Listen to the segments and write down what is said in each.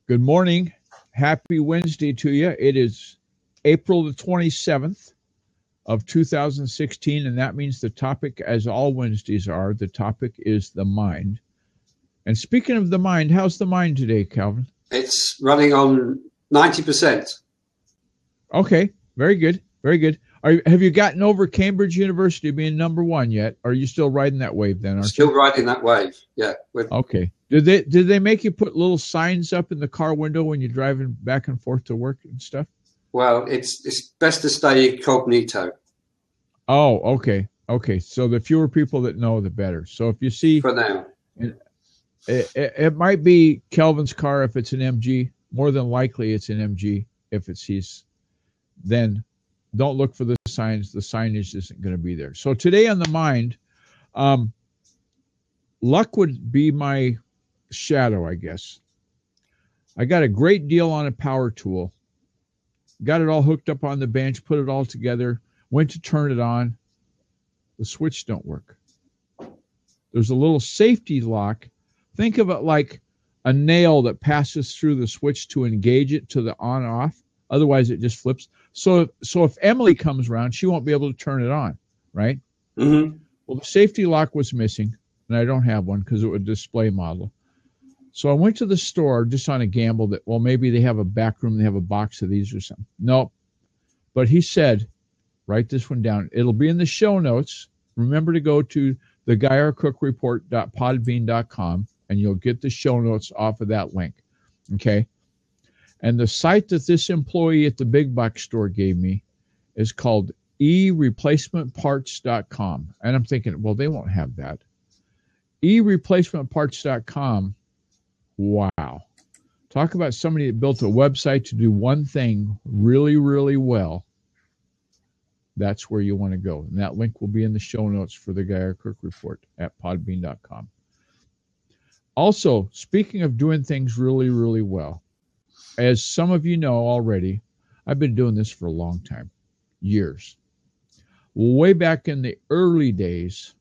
Good morning. Happy Wednesday to you. It is April the 27th of 2016, and that means the topic, as all Wednesdays are, the topic is the mind. And speaking of the mind, how's the mind today, Calvin? It's running on 90%. Okay, very good, very good. Have you gotten over Cambridge University being number one yet? Or are you still riding that wave then? Still riding that wave, yeah. Okay. Did they make you put little signs up in the car window when you're driving back and forth to work and stuff? Well, it's best to stay incognito. Oh, okay. Okay. So the fewer people that know, the better. So if you see... For now. It might be Kelvin's car if it's an MG. More than likely it's an MG if it's his. Then don't look for the signs. The signage isn't going to be there. So today on the mind, luck would be my shadow, I guess. I got a great deal on a power tool. Got it all hooked up on the bench, put it all together, went to turn it on. The switch don't work. There's a little safety lock. Think of it like a nail that passes through the switch to engage it to the on-off. Otherwise, it just flips. So if Emily comes around, she won't be able to turn it on, right? Mm-hmm. Well, the safety lock was missing, and I don't have one because it was a display model. So I went to the store just on a gamble that, well, maybe they have a back room, they have a box of these or something. Nope. But he said, write this one down. It'll be in the show notes. Remember to go to theguyarcookreport.podbean.com, and you'll get the show notes off of that link, okay? And the site that this employee at the big box store gave me is called ereplacementparts.com. And I'm thinking, well, they won't have that. ereplacementparts.com, wow. Talk about somebody that built a website to do one thing really, really well. That's where you want to go. And that link will be in the show notes for the Guy R. Kirk Report at podbean.com. Also, speaking of doing things really, really well, as some of you know already, I've been doing this for a long time, years. Way back in the early days,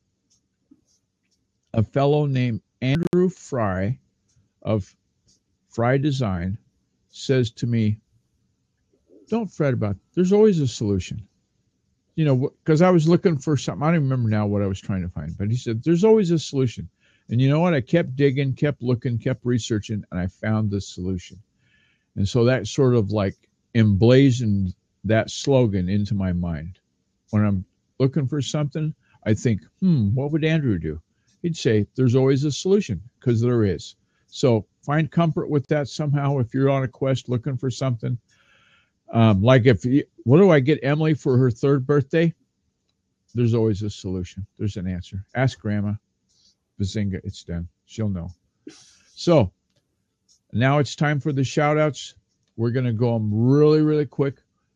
a fellow named Andrew Fry of Fry Design says to me, don't fret about it. There's always a solution. You know, because I was looking for something. I don't remember now what I was trying to find, but he said, there's always a solution. And you know what? I kept digging, kept looking, kept researching, and I found the solution. And so that sort of like emblazoned that slogan into my mind. When I'm looking for something, I think, what would Andrew do? He'd say, there's always a solution, because there is. So find comfort with that somehow if you're on a quest looking for something. What do I get Emily for her 3rd birthday? There's always a solution. There's an answer. Ask Grandma. Bazinga, it's done. She'll know. So now it's time for the shout outs. We're going to go them really, really quick.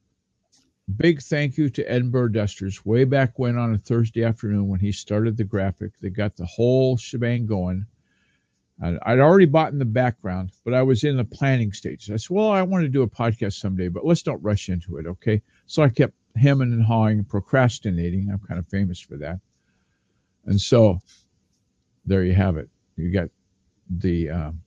Big thank you to Edinburgh Dusters. Way back when on a Thursday afternoon when he started the graphic, they got the whole shebang going. I'd already bought in the background, but I was in the planning stage. I said, well, I want to do a podcast someday, but let's don't rush into it, okay? So I kept hemming and hawing and procrastinating. I'm kind of famous for that. And so there you have it. You got the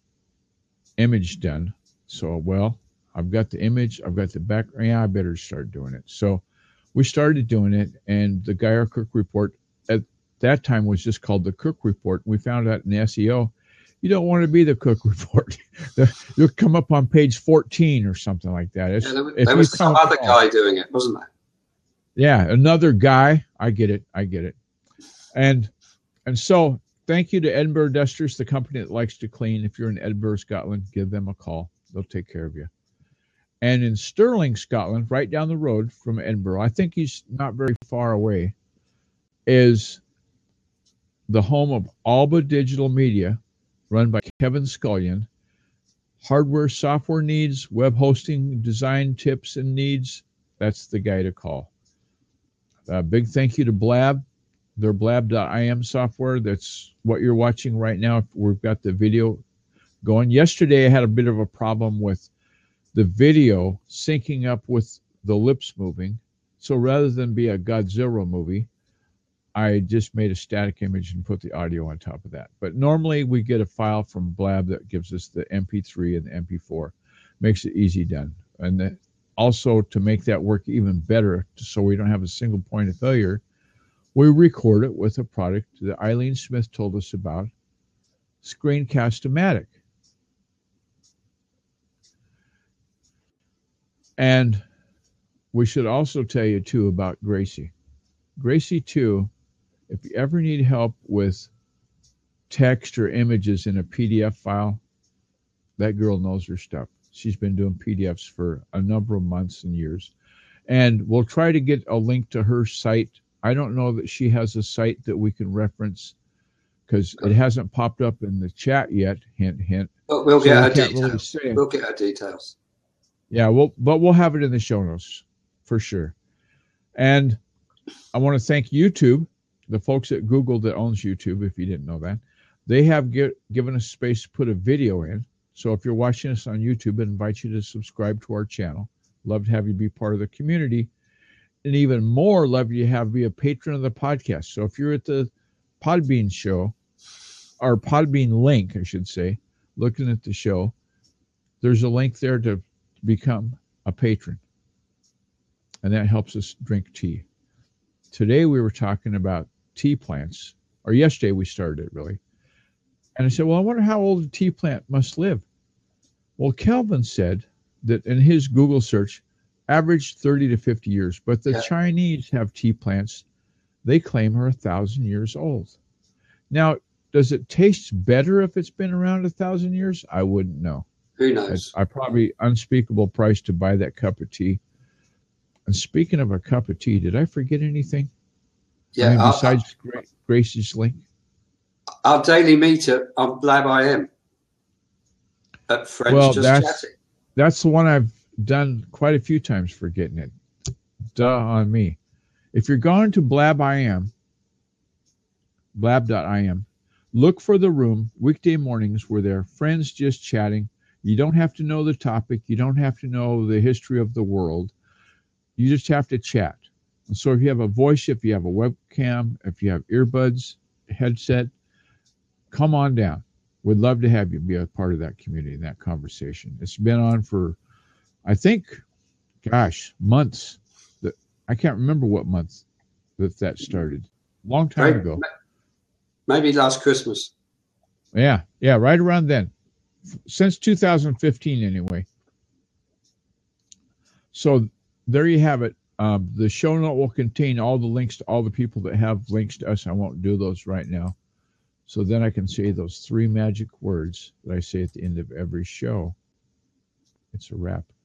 image done. So, well, I've got the image. I've got the background. Yeah, I better start doing it. So we started doing it, and the Guy R. Kirk Report at that time was just called the Kirk Report. We found out in SEO, you don't want to be the Cook Report. You'll come up on page 14 or something like that. There was some other guy doing it, wasn't there? Yeah, another guy. I get it. And so thank you to Edinburgh Dusters, the company that likes to clean. If you're in Edinburgh, Scotland, give them a call. They'll take care of you. And in Stirling, Scotland, right down the road from Edinburgh, I think he's not very far away, is the home of Alba Digital Media, run by Kevin Scullion. Hardware, software needs, web hosting, design tips and needs, that's the guy to call. Big thank you to Blab, their blab.im software. That's what you're watching right now. We've got the video going. Yesterday, I had a bit of a problem with the video syncing up with the lips moving. So rather than be a Godzilla movie, I just made a static image and put the audio on top of that. But normally we get a file from Blab that gives us the MP3 and the MP4. Makes it easy done. And also to make that work even better, so we don't have a single point of failure, we record it with a product that Eileen Smith told us about, Screencast-O-Matic. And we should also tell you, too, about Gracie. Gracie, too, if you ever need help with text or images in a PDF file, that girl knows her stuff. She's been doing PDFs for a number of months and years. And we'll try to get a link to her site. I don't know that she has a site that we can reference because it hasn't popped up in the chat yet. Hint, hint. But we'll get our details. Really we'll get our details. Yeah, but we'll have it in the show notes for sure. And I want to thank YouTube, the folks at Google that owns YouTube, if you didn't know that. They have given us space to put a video in. So if you're watching us on YouTube, I invite you to subscribe to our channel. Love to have you be part of the community. And even more, love you to have be a patron of the podcast. So if you're at the Podbean show, or Podbean link, I should say, looking at the show, there's a link there to become a patron. And that helps us drink tea. Today we were talking about tea plants, or yesterday we started it really. And I said, well, I wonder how old a tea plant must live. Well, Kelvin said that in his Google search, average 30 to 50 years. But the Chinese have tea plants, they claim are 1,000 years old. Now, does it taste better if it's been around 1,000 years? I wouldn't know. Who knows? I probably unspeakable price to buy that cup of tea. And speaking of a cup of tea, did I forget anything? Yeah. I mean, besides Gracie's link? Our daily meetup on Blab IM at Friends Just Chatting. That's the one I've done quite a few times forgetting it. Duh on me. If you're going to Blab IM, blab.im, look for the room weekday mornings where they're Friends Just Chatting. You don't have to know the topic. You don't have to know the history of the world. You just have to chat. And so if you have a voice, if you have a webcam, if you have earbuds, headset, come on down. We'd love to have you be a part of that community, that conversation. It's been on for, I think, months. I can't remember what month that started. Long time ago. Maybe last Christmas. Yeah, right around then. Since 2015, anyway. So there you have it. The show note will contain all the links to all the people that have links to us. I won't do those right now. So then I can say those 3 magic words that I say at the end of every show. It's a wrap.